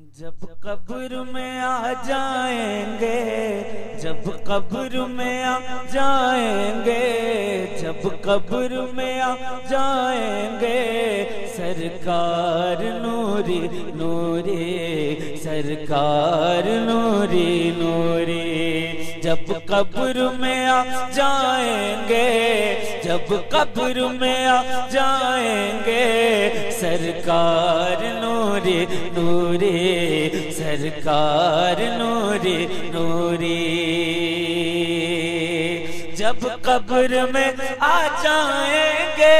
جب قبر میں آ جائیں گے، جب قبر میں آ جائیں گے، جب قبر میں آ جائیں گے، سرکار نوری نوری، سرکار نوری نوری، جب قبر میں آ جائیں گے، جب قبر میں آ جائیں گے، سرکار نوری نوری، سرکار نوری نوری، جب قبر میں آ جائیں گے،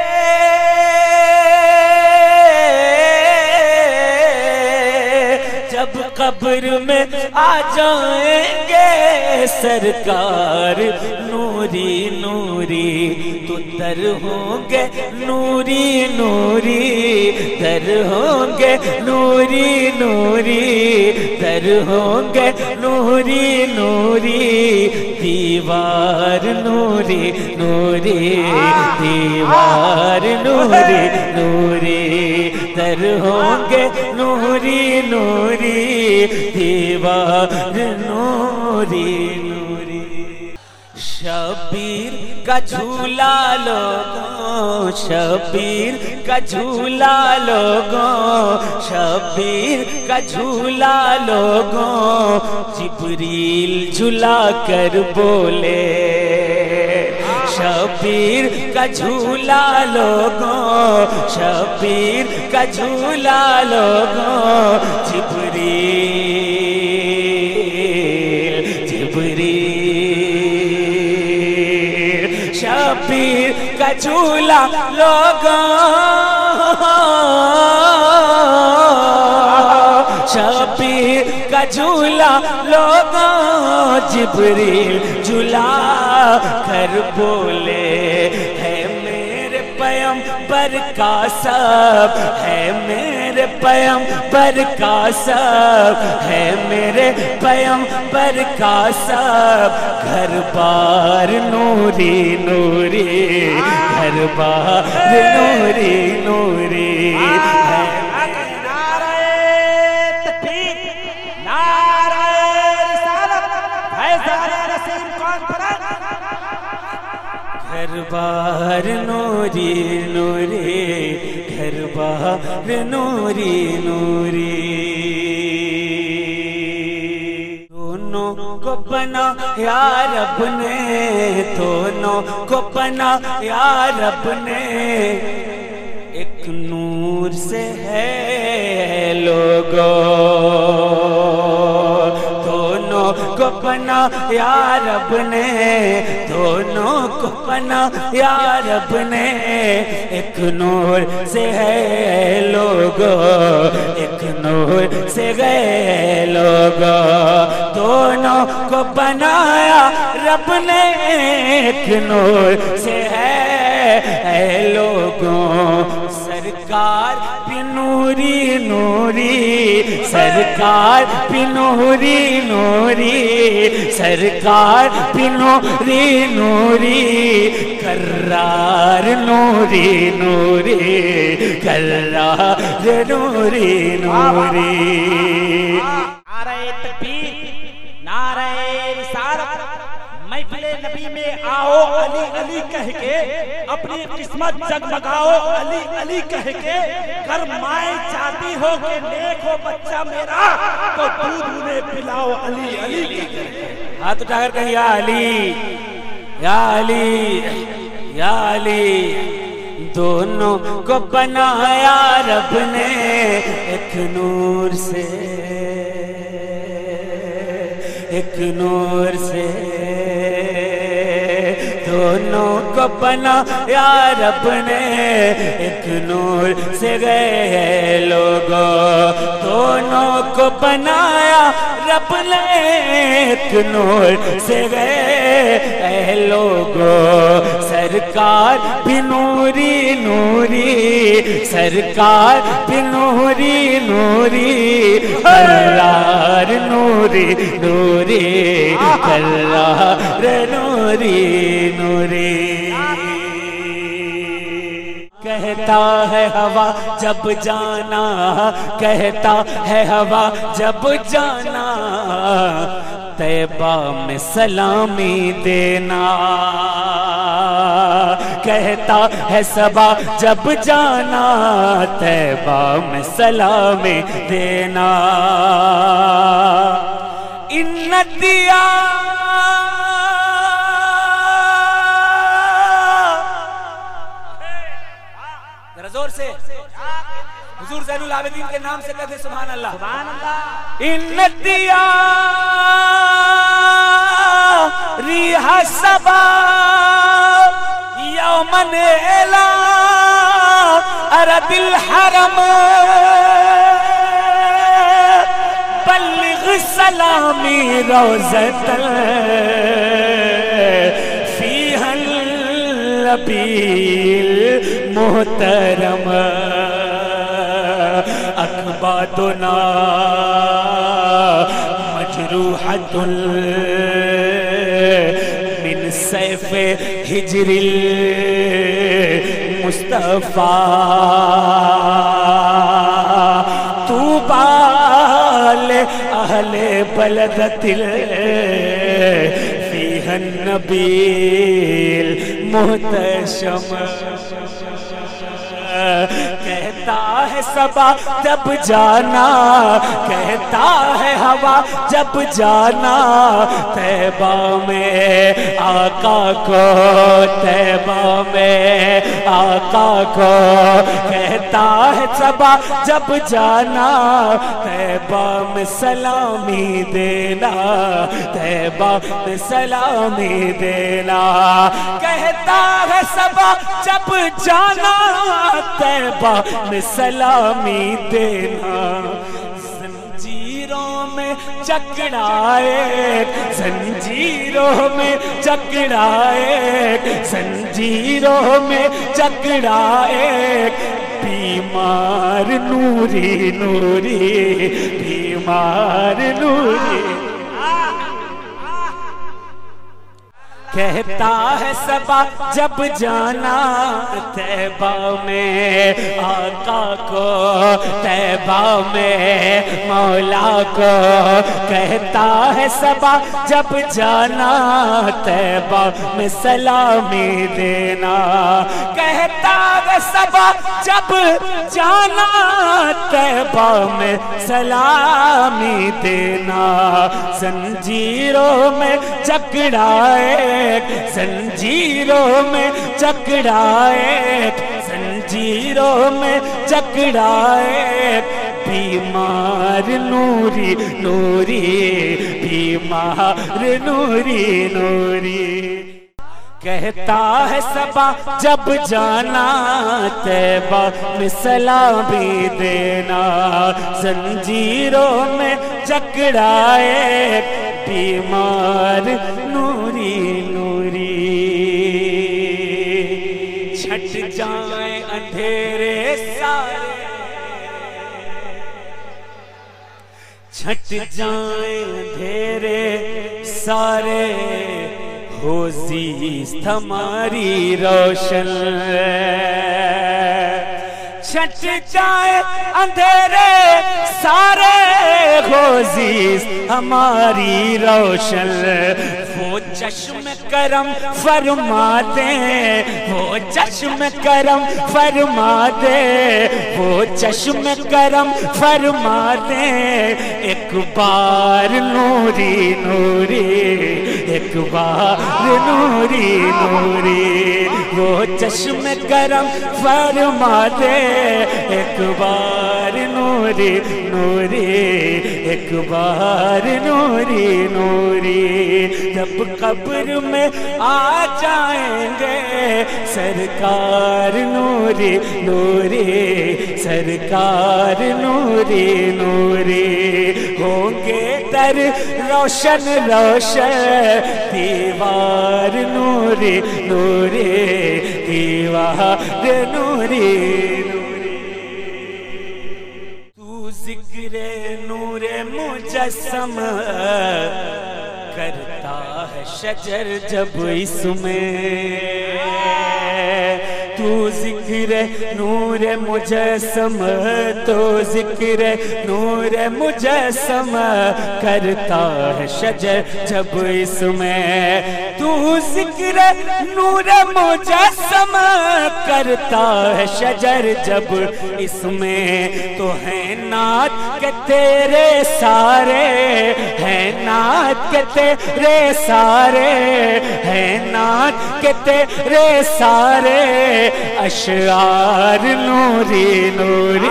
جب قبر میں آ جائیں گے، سرکار نوری نوری، تو در ہوں گے نوری نوری، در ہوں گے نوری نوری، در ہوں گے نوری نوری، دیوار نوری نوری، دیوار نوری نوری، در ہوں گے نوری نوری، دیوار نوری نوری۔ شبیر کا جھولا لوگوں، شبیر کا جھولا لوگوں، شبیر کا جھولا لوگوں، جبریل جھلا کر بولے، شبیر کا جھولا لوگوں، شبیر کا جھولا لوگوں، جبریل جبریل، شبیر کا جھولا لوگوں، شبیر کا جھولا لوگوں، جبریل جھلا کر بولے، ہے میرے پیغمبر کا سب، ہے میرے پیغمبر کا سب، ہے میرے پیغمبر کا سب، گھر بار نوری نوری، گھر بار نوری نوری، گھر بار نوری نوری، گھر بار نوری نوری، دونوں کو بنا یا رب نے، دونوں کو بنا یا رب نے، ایک نور سے ہے لوگوں، دونوں کو بنا یا رب نے، دونوں کو بنا یا رب نے، ایک نور سے ہے لوگوں، ایک نور سے گئے لوگوں، دونوں کو بنایا رب نے، ایک نور سے ہے لوگوں، سرکار بھی نوری نوری، سرکار بھی نوری نوری، سرکار بھی نوری نوری، کرار نوری نوری، کرار نوری نوری، نعرہ تکبیر، نعرہ رسالت، محفل نبی میں آؤ علی علی کہہ کے، اپنی قسمت جگمگاؤ علی علی کہہ کے، کر مائیں چاہتی ہو کہ نیک ہو بچہ میرا، تو دودھ انہیں پلاؤ علی علی کہہ کے۔ ہاتھ اٹھا کر کہیں یا علی یا علی یا علی، دونوں کو بنایا رب نے، ایک نور سے، ایک نور سے، دونوں کو بنایا رب نے، ایک نور سے گئے لوگوں، دونوں کو بنایا رب نے، ایک نور سے گئے لوگوں، سرکار بھی نوری نوری، سرکار بھی نوری نوری، کرار نوری نوری، کرار نوری نوری، کہہ کہتا ہے ہوا جب جانا، کہتا ہے ہوا جب جانا، طیبہ میں سلامی دینا، کہتا ہے صبا جب جانا، طیبہ میں سلامی دینا، انتیا ذرا زور سے حضور زین العابدین کے نام سے کہتے سبحان اللہ، سبحان اللہ، انتیا ریح صبا یومن الى ارض الحرم، بلغ سلامی روزة فيها النبي المحترم، اکبادنا مجروحة من سیف ہجر المصطفى، طوبى لأهل بلدة فيها النبي المحتشم، کہتا ہے صبا جب جانا، کہتا ہے ہوا جب جانا، طیبہ میں آقا کو، طیبہ میں آقا کو، کہتا ہے صبا جب جانا، طیبہ میں سلامی دینا، طیبہ میں سلامی دینا، کہتا ہے صبا جب جانا، طیبہ میں سلامی دینا، زنجیروں میں جکڑائے، زنجیروں میں جکڑائے، زنجیروں میں جکڑائے، بیمار نوری نوری، بیمار نوری، کہتا ہے صبا جب جانا، طیبہ میں آقا کو، طیبہ میں مولا کو، کہتا ہے صبا جب جانا، طیبہ میں سلامی دینا، کہتا ہے صبا جب جانا، طیبہ میں سلامی دینا، زنجیروں میں جکڑائے، زنجیروں میں جکڑائے، زنجیروں میں جکڑائے، بیمار نوری نوری، بیمار نوری نوری، کہتا ہے صبا جب جانا، طیبہ میں سلامی دینا، زنجیروں میں جکڑائے، بیمار نوری نوری، چھٹ جائیں اندھیرے سارے، چھٹ جائیں اندھیرے سارے، ہو زیست ہماری روشن، چھٹ جائیں اندھیرے سارے، ہو زیست ہماری روشن، وہ چشم کرم فرما دے، وہ چشم کرم فرما دے، وہ چشم کرم فرما دے، ایک بار نوری نوری، ایک بار نوری نوری، وہ چشم کرم فرما دے، ایک بار نوری نوری، ایک بار نوری نوری، جب قبر میں آ جائیں گے سرکار نوری نوری، سرکار نوری نوری، ہوں گے در روشن روشن، دیوار نوری نوری، دیوار نوری نوری، تو ذکر نور مجسم کرتا ہے شجر جب اس میں، تو ذکر نور مجسم، تو ذکر نور مجسم کرتا ہے شجر جب اس میں، تو ذکر نور مجسم کرتا ہے شجر جب اس میں، تو ہے نعت کہ تیرے سارے، ہے نعت کہ تیرے سارے، ہے نعت کہ تیرے سارے اشعار نوری نوری،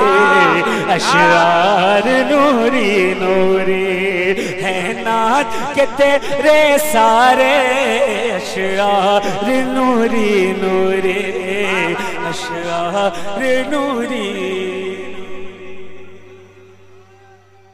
اشعار نوری نوری، ہے نعت کہ تیرے سارے اشعار نوری نوری، اشعار نوری